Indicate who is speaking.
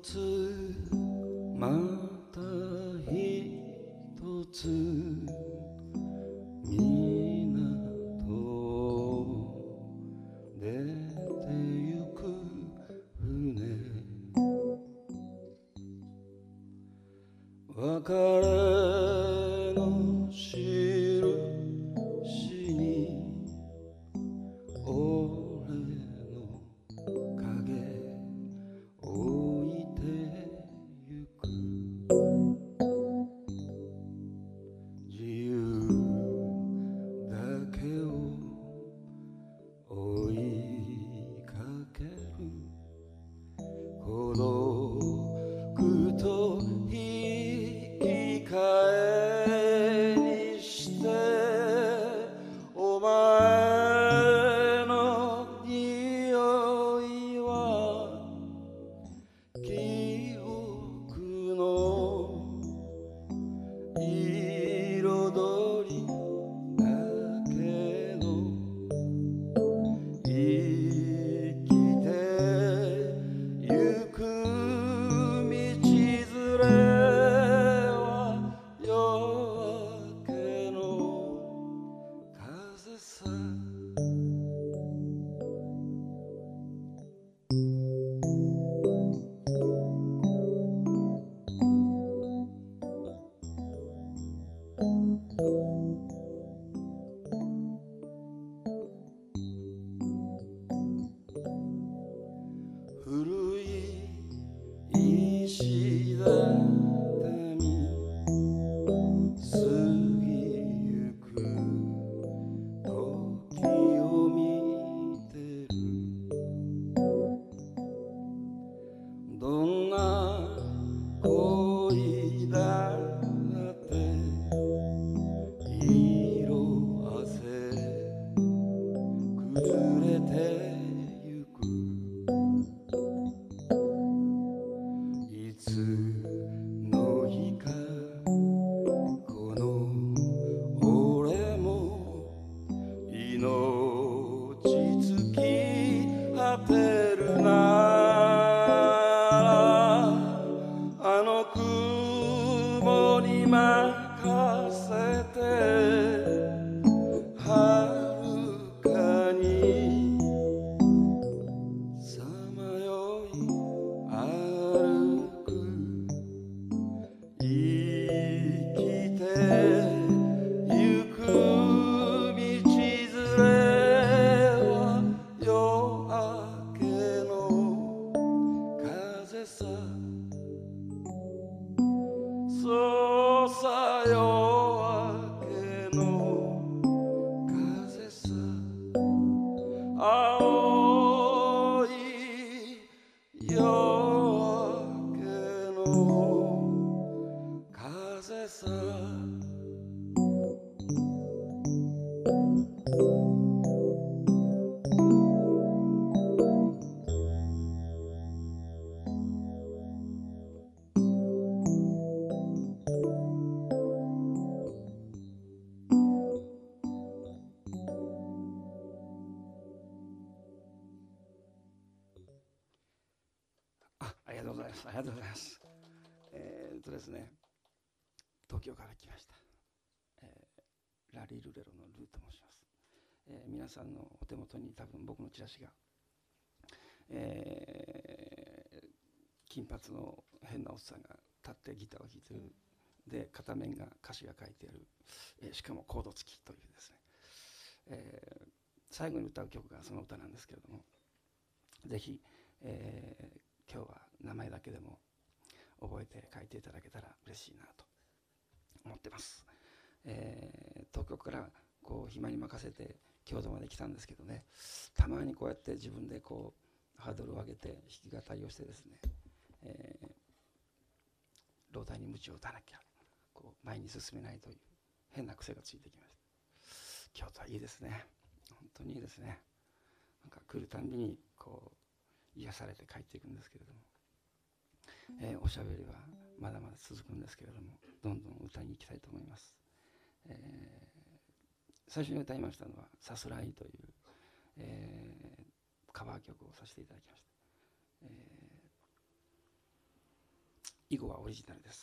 Speaker 1: つまた一つ港出てゆく船別れの印に俺の影置いてゆく自由だけを追いかける孤独と引き換えにしてお前の匂いは記憶の彩りだけど生きてゆく道連れは夜明けの風さ古い石畳過ぎゆく時を見てるどんな恋だって色あせ崩れてゆくいつの日かこの俺も命尽き果てるなあの雲に任せて遥かにさまよい歩く生きてゆく道連れは夜明けの風さそうさ夜明けの風さ青い夜明けの風さありがとうございます。ありがとうございます。ですね、東京から来ました、ラリルレロのルーと申します。皆さんのお手元に多分僕のチラシが、金髪の変なおっさんが立ってギターを弾いてるで片面が歌詞が書いてある、しかもコード付きというですね、最後に歌う曲がその歌なんですけれども、ぜひ、今日は名前だけでも覚えて書いていただけたら嬉しいなと思ってます。東京からこう暇に任せて京都まで来たんですけどね、たまにこうやって自分でこうハードルを上げて弾き語りをしてですね、老体に鞭を打たなきゃこう前に進めないという変な癖がついてきました。京都はいいですね、本当にいいですね。なんか来るたんびにこう癒されて帰っていくんですけれども、おしゃべりはまだまだ続くんですけれども、どんどん歌に行きたいと思います。最初に歌いましたのは「さすらい」という、カバー曲をさせていただきました。 以後はオリジナルです。